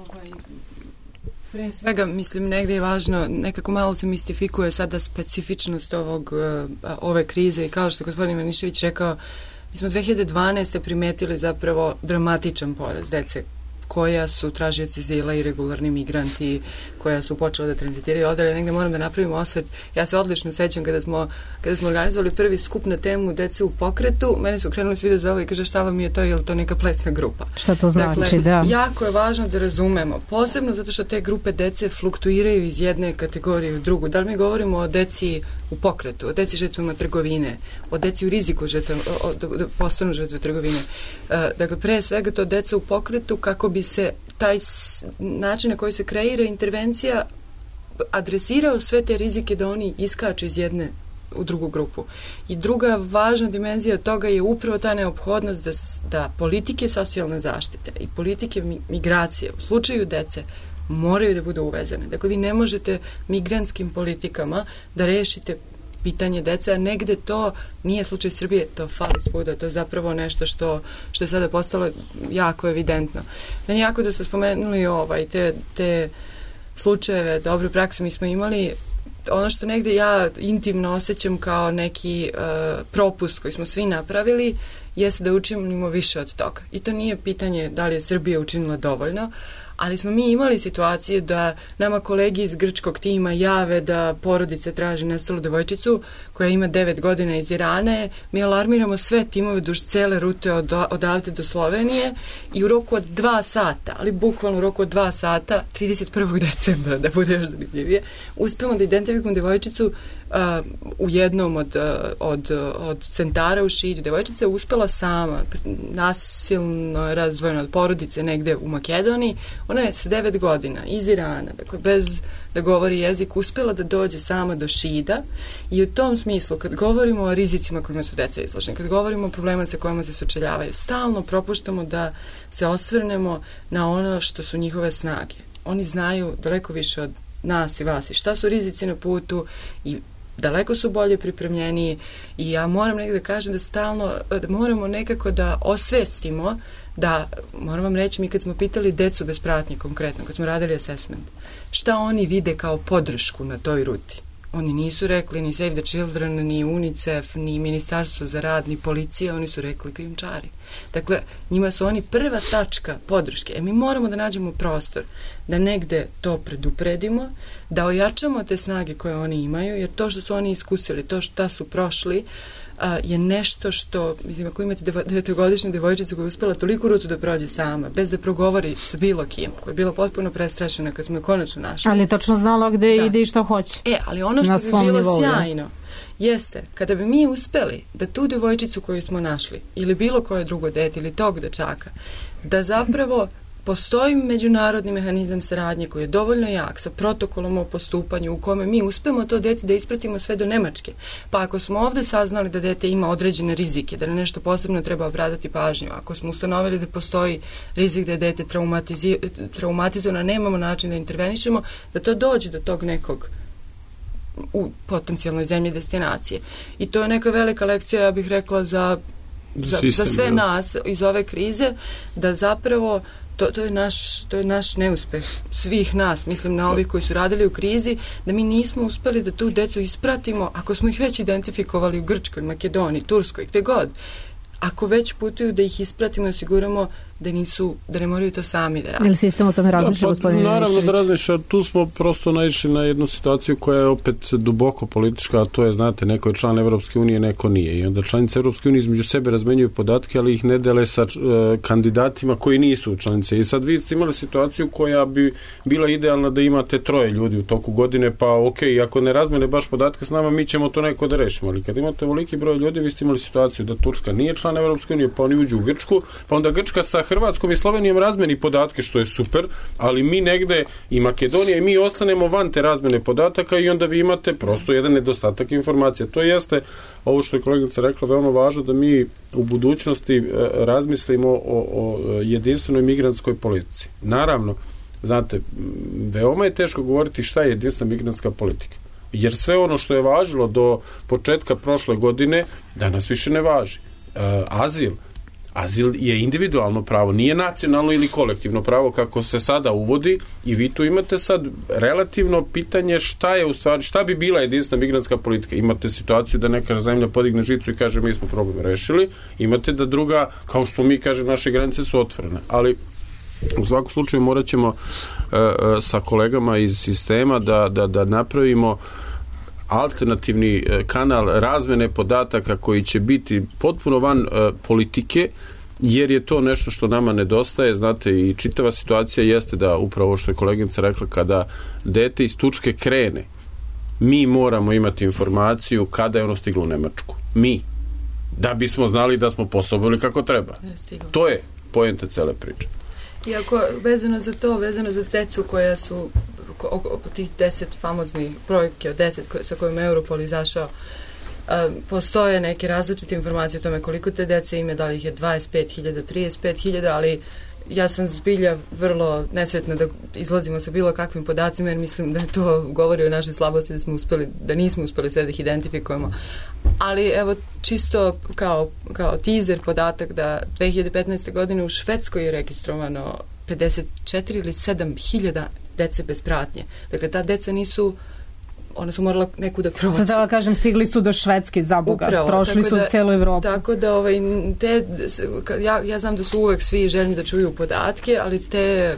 Pre svega, mislim, negde je važno, nekako malo se mistifikuje sada specifičnost ove krize i kao što je gospodin Ivanišević rekao, mi smo 2012. primetili zapravo dramatičan porast dece koja su tražioci azila i regularni migranti, koja su počela da tranzitiraju ovdje, ali negde moram da napravimo osvet. Ja se odlično sećam kada smo organizovali prvi skup na temu dece u pokretu, meni su krenuli svi da zove i kaže šta vam je to, je li to neka plesna grupa? Šta to znači, dakle, da? Jako je važno da razumemo, posebno zato što te grupe dece fluktuiraju iz jedne kategorije u drugu. Da li mi govorimo o deci u pokretu, o deci žrtvama trgovine, o deci u riziku da postanu žrtve trgovine. Dakle, pre svega to deca u pokretu kako bi se taj način na koji se kreira intervencija adresirao sve te rizike da oni iskaču iz jedne u drugu grupu. I druga važna dimenzija toga je upravo ta neophodnost da politike socijalne zaštite i politike migracije u slučaju dece moraju da budu uvezane. Dakle, vi ne možete migrantskim politikama da rešite pitanje dece, a negde to nije slučaj Srbije, to fali svuda, to je zapravo nešto što je sada postalo jako evidentno. Meni jako da ste spomenuli te slučajeve dobre prakse mi smo imali, ono što negde ja intimno osjećam kao neki propust koji smo svi napravili, jeste da učinimo više od toga. I to nije pitanje da li je Srbija učinila dovoljno, Ali smo mi imali situacije da nama kolegi iz grčkog tima jave da porodice traži nestalu devojčicu koja ima 9 godina iz Irana. Mi alarmiramo sve timove duž cele rute odavde do Slovenije i u roku od 2 sata, ali bukvalno u roku od 2 sata, 31. decembra, da bude još zanimljivije, uspemo da identifikujemo devojčicu u jednom od centara u Šilju. Devojčica je uspela sama, nasilno razvojena od porodice negde u Makedoniji. Ona je sa 9 godina iz Irana, dakle bez da govori jezik, uspela da dođe sama do Šida i u tom smislu, kad govorimo o rizicima kojima su deca izloženi, kad govorimo o problemima sa kojima se sučeljavaju, stalno propuštamo da se osvrnemo na ono što su njihove snage. Oni znaju daleko više od nas i vas i šta su rizici na putu i daleko su bolje pripremljeniji i ja moram negdje da kažem da stalno da moramo nekako da osvestimo da, moram vam reći, mi kad smo pitali decu bez pratnje konkretno, kad smo radili assessment, šta oni vide kao podršku na toj ruti? Oni nisu rekli ni Save the Children, ni UNICEF, ni Ministarstvo za rad, ni policija, oni su rekli krijumčari. Dakle, njima su oni prva tačka podrške. Mi moramo da nađemo prostor, da negde to predupredimo, da ojačamo te snage koje oni imaju, jer to što su oni iskusili, to što su prošli, je nešto što, mislim, ako imate 9-godišnju devojčicu koja je uspela toliko rutu da prođe sama, bez da progovori sa bilo kim, koja je bila potpuno prestrašena kad smo je konačno našli. Ali je tačno znala gde ide i šta hoće. Ali ono što bi bilo sjajno jeste, kada bi mi uspeli da tu devojčicu koju smo našli, ili bilo koje drugo dete, ili tog dečaka, da zapravo postoji međunarodni mehanizam saradnje koji je dovoljno jak sa protokolom o postupanju u kome mi uspemo to dete da ispratimo sve do Nemačke. Pa ako smo ovde saznali da dete ima određene rizike, da na nešto posebno treba obratiti pažnju, ako smo ustanovili da postoji rizik da je dete traumatizovano, nemamo način da intervenišemo, da to dođe do tog nekog u potencijalnoj zemlji destinacije. I to je neka velika lekcija, ja bih rekla, za sve nas iz ove krize, da zapravo to je naš neuspeh svih nas, mislim na ovih koji su radili u krizi, da mi nismo uspeli da tu decu ispratimo, ako smo ih već identifikovali u Grčkoj, Makedoniji, Turskoj, gde god. Ako već putuju, da ih ispratimo i osiguramo da ne moraju to sami da rade. Ili sistem o tome razmišlja, gospodine Mišević? Naravno da razmišlja, tu smo prosto naišli na jednu situaciju koja je opet duboko politička, a to je, znate, neko je član Evropske unije, neko nije. I onda članice Evropske unije između sebe razmenjuju podatke, ali ih ne dele sa kandidatima koji nisu članice. I sad vi ste imali situaciju koja bi bila idealna da imate 3 ljudi u toku godine, pa ako ne razmene baš podatke s nama, mi ćemo to neko da rešimo. Ali kad imate veliki broj ljudi, vi ste imali situaciju da Turska nije član Evropske unije, pa oni uđu u Grčku, pa onda Grčka sa Hrvatskom i Slovenijom razmeni podatke, što je super, ali mi negde i Makedonija i mi ostanemo van te razmene podataka i onda vi imate prosto jedan nedostatak informacija. To jeste, ovo što je kolegica rekla, veoma važno da mi u budućnosti razmislimo o jedinstvenoj migrantskoj politici. Naravno, znate, veoma je teško govoriti šta je jedinstvena migrantska politika. Jer sve ono što je važilo do početka prošle godine, danas više ne važi. Azil je individualno pravo, nije nacionalno ili kolektivno pravo kako se sada uvodi i vi tu imate sad relativno pitanje šta je u stvari, šta bi bila jedinstvena migrantska politika. Imate situaciju da neka zemlja podigne žicu i kaže mi smo problem rešili, imate da druga, kao što mi kaže, naše granice su otvorene, ali u svakom slučaju morat ćemo sa kolegama iz sistema da napravimo alternativni kanal razmene podataka koji će biti potpuno van politike, jer je to nešto što nama nedostaje, znate, i čitava situacija jeste da upravo što je koleginica rekla, kada dete iz Turske krene, mi moramo imati informaciju kada je ono stiglo u Nemačku. Mi. Da bismo znali da smo posobili kako treba. To je poenta cele priče. Iako vezano za to, vezano za decu koja su oko tih 10 famoznih brojke od 10 sa kojima Europol izašao, postoje neke različite informacije o tome koliko te dece ima, da li ih je 25.000, 35.000, ali ja sam zbilja vrlo nesretna da izlazimo sa bilo kakvim podacima, jer mislim da to govori o našoj slabosti, da nismo uspeli sve da ih identifikujemo. Ali evo, čisto kao teaser podatak da 2015. godine u Švedskoj je registrovano 54 ili 7.000 dece bez pratnje. Dakle, ta deca ona su morala neku da proći. Sada da kažem, stigli su do Švedske, za Boga. Upravo, prošli su celu Evropu. Tako da, ja znam da su uvek svi željni da čuju podatke, ali te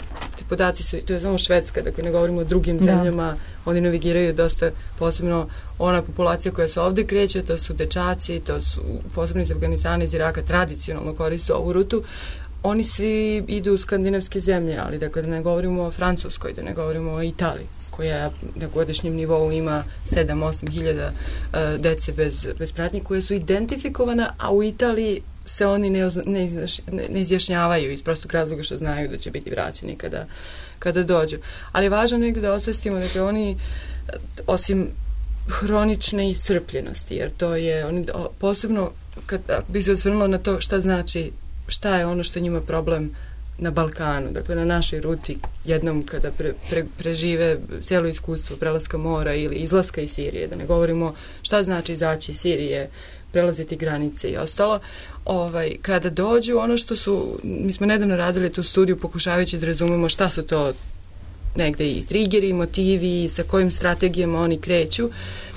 podaci su, to je samo Švedska, dakle ne govorimo o drugim zemljama, oni navigiraju dosta, posebno ona populacija koja se ovde kreće, to su dečaci, to su posebno iz Afganistana, iz Iraka, tradicionalno koriste ovu rutu. Oni svi idu u skandinavske zemlje, ali dakle da ne govorimo o Francuskoj, da ne govorimo o Italiji, koja na godišnjem nivou ima 7-8 hiljada dece bez pratnje, koje su identifikovana, a u Italiji se oni ne izjašnjavaju iz prostog razloga što znaju da će biti vraćeni kada dođu. Ali je važno negdje da osvestimo da oni, osim hronične iscrpljenosti, jer to je, oni posebno, kad bi se osvrnulo na to šta je ono što njima problem na Balkanu, dakle na našoj ruti, jednom kada prežive cijelo iskustvo prelaska mora ili izlaska iz Sirije, da ne govorimo šta znači izaći iz Sirije, prelaziti granice i ostalo, kada dođu, ono što su, mi smo nedavno radili tu studiju pokušavajući da razumemo šta su to negde i triggeri, motivi, sa kojim strategijama oni kreću.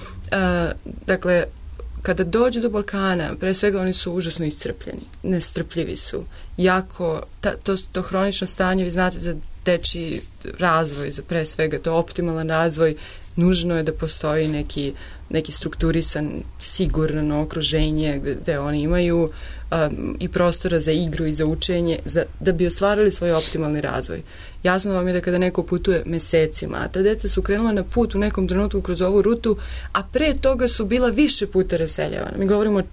Dakle, kada dođu do Balkana, pre svega oni su užasno iscrpljeni, nestrpljivi su, jako, to hronično stanje, vi znate za dečiji razvoj, za pre svega to optimalan razvoj, nužno je da postoji neki strukturisan, sigurno okruženje gde oni imaju i prostora za igru i za učenje, da bi ostvarili svoj optimalni razvoj. Jasno vam je da kada neko putuje mesecima, a ta deca su krenula na put u nekom trenutku kroz ovu rutu, a pre toga su bila više puta raseljavana. Mi govorimo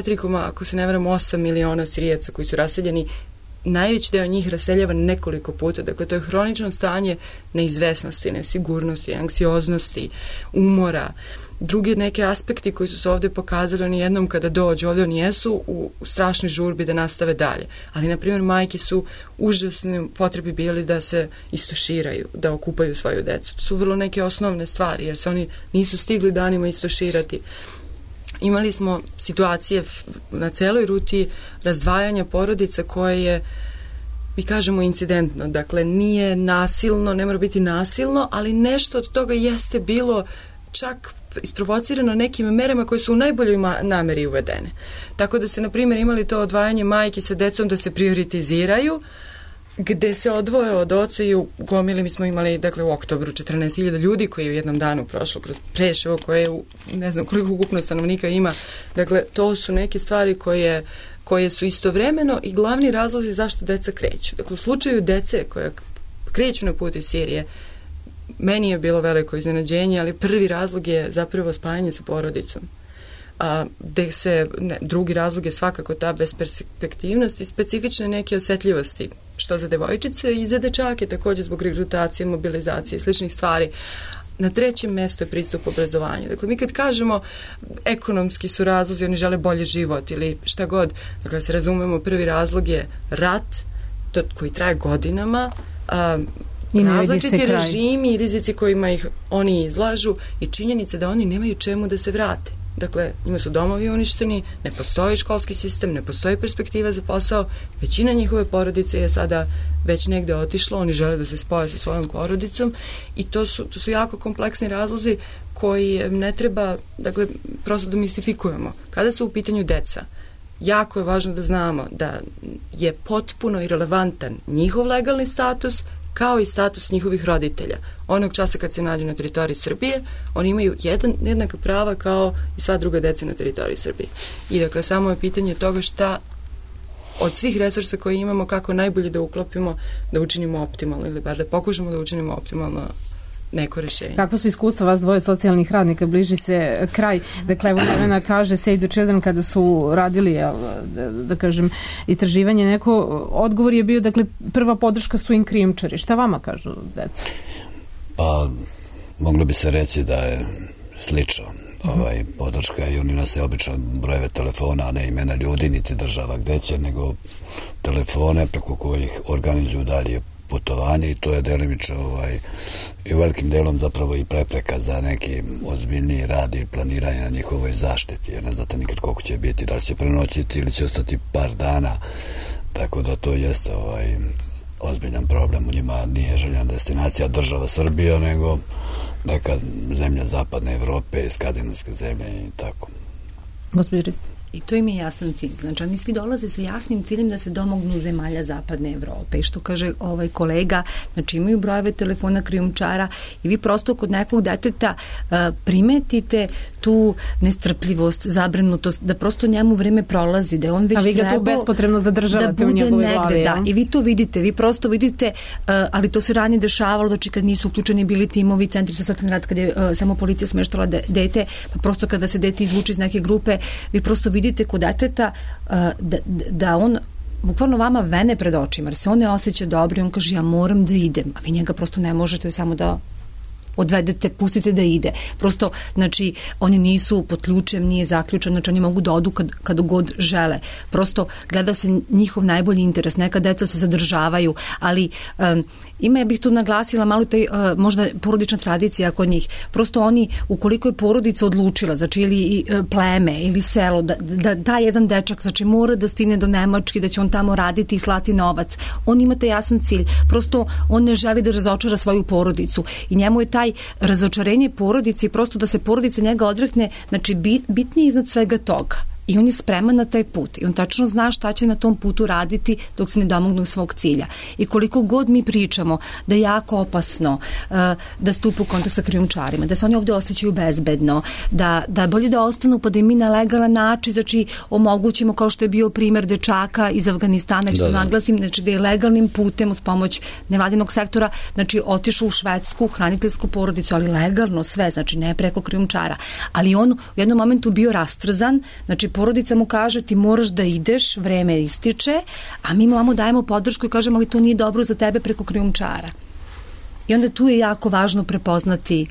4,8 miliona Sirijaca koji su raseljeni, najveći deo njih raseljava nekoliko puta. Dakle, to je hronično stanje neizvesnosti, nesigurnosti, anksioznosti, umora. Drugi neke aspekti koji su se ovde pokazali, oni jednom kada dođu, ovde oni jesu u strašnoj žurbi da nastave dalje. Ali, na primjer, majke su užasne potrebi bili da se istuširaju, da okupaju svoju decu. To su vrlo neke osnovne stvari, jer se oni nisu stigli danima istuširati. Imali smo situacije na celoj ruti razdvajanja porodica koje je, mi kažemo, incidentno. Dakle, nije nasilno, ne mora biti nasilno, ali nešto od toga jeste bilo čak isprovocirano nekim merama koje su u najboljoj nameri uvedene. Tako da se, na primjer, imali to odvajanje majke sa decom da se prioritiziraju, gde se odvoje od oca i u gomili mi smo imali, dakle, u oktobru 14.000 ljudi koji je u jednom danu prošlo kroz Preševo, koje ne znam koliko ukupno stanovnika ima. Dakle, to su neke stvari koje su istovremeno i glavni razlozi zašto deca kreću. Dakle, u slučaju dece koja kreću na put iz Sirije, meni je bilo veliko iznenađenje, ali prvi razlog je zapravo spajanje sa porodicom. Drugi razlog je svakako ta besperspektivnost i specifične neke osetljivosti, što za devojčice i za dečake, takođe zbog regrutacije, mobilizacije i sličnih stvari. Na trećem mestu je pristup obrazovanju. Dakle, mi kad kažemo ekonomski su razlozi, oni žele bolji život ili šta god, dakle, se razumemo, prvi razlog je rat, koji traje godinama, različiti režimi i rizici kojima ih oni izlažu i činjenica da oni nemaju čemu da se vrate. Dakle, njima su domovi uništeni, ne postoji školski sistem, ne postoji perspektiva za posao, većina njihove porodice je sada već negde otišlo, oni žele da se spoje sa svojom porodicom i to su jako kompleksni razlozi koji ne treba, dakle, prosto da mistifikujemo. Kada su u pitanju deca, jako je važno da znamo da je potpuno irelevantan njihov legalni status kao i status njihovih roditelja. Onog časa kad se nađu na teritoriji Srbije, oni imaju jednaka prava kao i sva druga deca na teritoriji Srbije. I dakle, samo je pitanje toga šta od svih resursa koje imamo, kako najbolje da uklopimo, da učinimo optimalno ili bar da pokušamo da učinimo optimalno neko rešenje. Kakvo su iskustva vas dvoje socijalnih radnika? Bliži se kraj. Dakle, evo Nevena kaže Save the Children kada su radili, da kažem, istraživanje neko, odgovor je bio, dakle, prva podrška su im krijumčari. Šta vama kažu deca? Pa, moglo bi se reći da je slično podrška i oni nose obično brojeve telefona, a ne imena ljudi, niti država gde će, nego telefone preko kojih organizuju dalje putovanje i to je delimično i u velikim delom zapravo i prepreka za neki ozbiljniji rad i planiranje na njihovoj zaštiti, jer ne znate nikad koliko će biti, da li će prenoćiti ili će ostati par dana, tako da to jeste ozbiljan problem. U njima nije željena destinacija država Srbija, nego neka zemlja zapadne Evrope, skandinavske zemlje i tako. Gospodin Ristić. I to im je jasan cilj. Znači, oni svi dolaze sa jasnim ciljem da se domognu zemalja zapadne Evrope. I što kaže ovaj kolega, znači imaju brojeve telefona krijumčara i vi prosto kod nekog deteta primetite tu nestrpljivost, zabrinutost, da prosto njemu vreme prolazi, da je on već trebao... A vi ga tu bespotrebno zadržavate u njegove glavi. Da, i vi to vidite, vi prosto vidite, ali to se ranije dešavalo, znači kad nisu uključeni bili timovi, centri za socijalni rad, kad je samo policija smeštala dete, pa prosto kada se dete izvuče iz neke grupe, vi prosto vidite kod deteta da on bukvalno vama vene pred očima, jer se on ne osjeća dobro i on kaže ja moram da idem, a vi njega prosto ne možete samo da odvedete, pustite da ide. Prosto, znači, oni nisu pod ključem, nije zaključen, znači oni mogu da odu kad god žele. Prosto, gleda se njihov najbolji interes. Neka deca se zadržavaju, ali ima, ja bih tu naglasila malo taj, možda porodična tradicija kod njih. Prosto oni, ukoliko je porodica odlučila, znači ili pleme, ili selo, da jedan dečak, znači mora da stigne do Nemačke, da će on tamo raditi i slati novac. On ima taj jasan cilj. Prosto, on ne želi da razočara svoju porodicu. I njemu je taj razočarenje porodice i prosto da se porodica njega odrekne, znači bitnije iznad svega toga. I on je spreman na taj put i on tačno zna šta će na tom putu raditi dok se ne domognu svog cilja. I koliko god mi pričamo da je jako opasno da stupu u kontakt sa krijumčarima, da se oni ovde osjećaju bezbedno, da bolje da ostanu pa da im mi na legalan način, znači omogućimo kao što je bio primer dečaka iz Afganistana, što naglasim, znači da je legalnim putem uz pomoć nevladinog sektora, znači otišao u švedsku hraniteljsku porodicu, ali legalno sve, znači ne preko krijumčara. Ali on u jednom momentu bio rastrzan, znači porodica mu kaže ti moraš da ideš, vreme ističe, a mi mu vamo dajemo podršku i kažemo ali to nije dobro za tebe preko krijumčara. I onda tu je jako važno prepoznati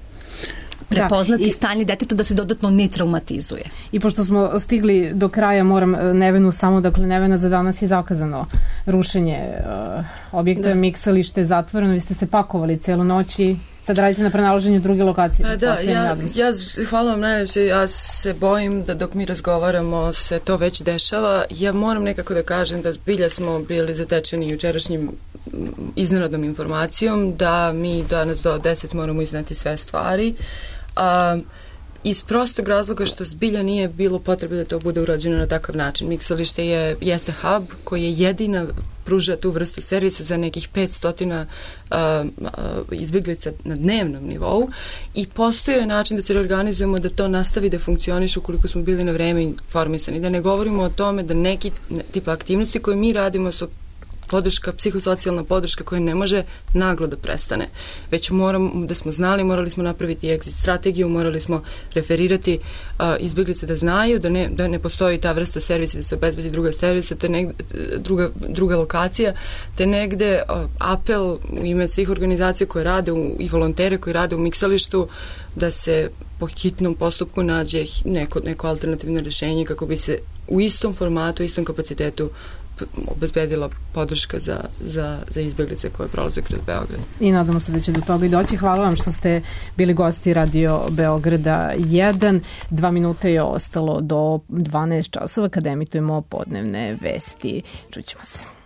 stanje deteta da se dodatno ne traumatizuje. I pošto smo stigli do kraja, moram Nevenu samo, dakle Nevena, za danas je zakazano rušenje objekta, miksalište je zatvoreno, vi ste se pakovali celu noć i sad radite na prenalaženju druge lokacije. Hvala vam najveće, ja se bojim da dok mi razgovaramo se to već dešava. Ja moram nekako da kažem da zbilja smo bili zatečeni jučerašnjim iznenadnom informacijom da mi danas do 10 moramo izneti sve stvari. Iz prostog razloga što zbilja nije bilo potrebe da to bude urađeno na takav način. Miksalište jeste hub koji je jedina pruža tu vrstu servisa za nekih 500 izbjeglica na dnevnom nivou i postoji način da se reorganizujemo da to nastavi da funkcioniše ukoliko smo bili na vreme informisani. Da ne govorimo o tome da neki tipa aktivnosti koje mi radimo su podrška, psihosocijalna podrška koja ne može naglo da prestane. Već da smo znali, morali smo napraviti exit strategiju, morali smo referirati izbjeglice da znaju da ne postoji ta vrsta servisa, da se obezbedi druga servisa, druga lokacija, te negde apel u ime svih organizacija koje rade i volontere koji rade u miksalištu da se po hitnom postupku nađe neko alternativno rješenje kako bi se u istom formatu, istom kapacitetu obezbedila podrška za izbjeglice koje prolaze kroz Beograd. I nadamo se da će do toga i doći. Hvala vam što ste bili gosti Radio Beograda 1. 2 minuta je ostalo do 12 časova kada emitujemo podnevne vesti. Čućemo se.